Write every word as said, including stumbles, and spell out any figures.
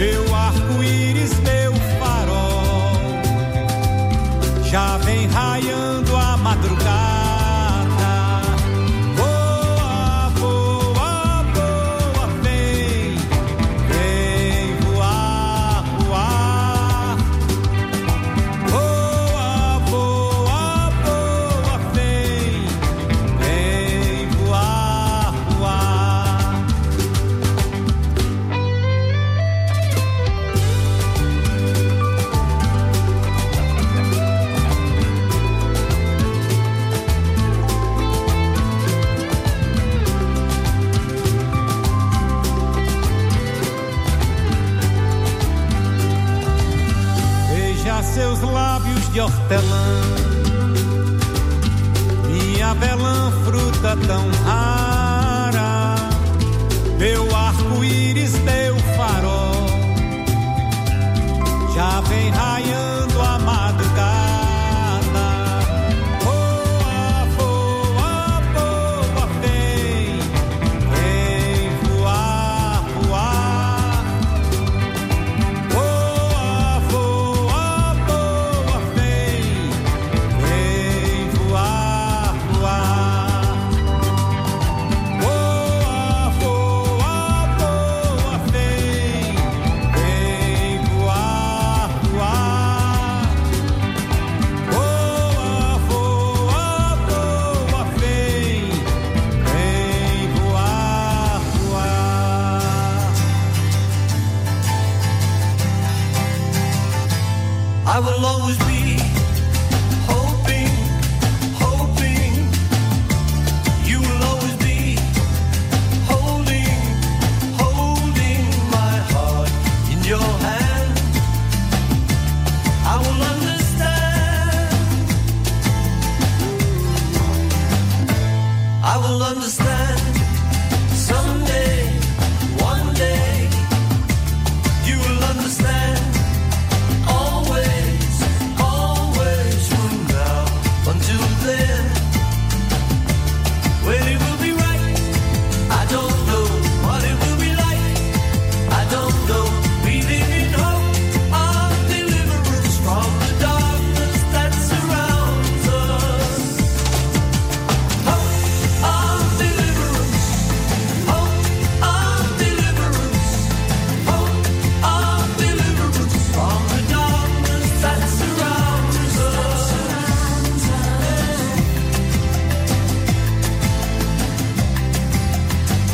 meu arco-íris, meu farol, já vem raiando a madrugada. Voa, voa, voa, vem, vem voar, voar. Voa, voa, voa, vem, vem voar, voar. Veja seus lábios de hortelã, minha avelã, fruta tão rara, meu arco-íris, meu farol, já vem raiando a madrugada. Voa, voa, voa, vem, vem voar, voar. Voa, voa, voa, vem, vem voar, voar. Voa, voa, voa, vem, vem voar, voar. Voa, voa, voa, vem, vem voar, voar. I will always be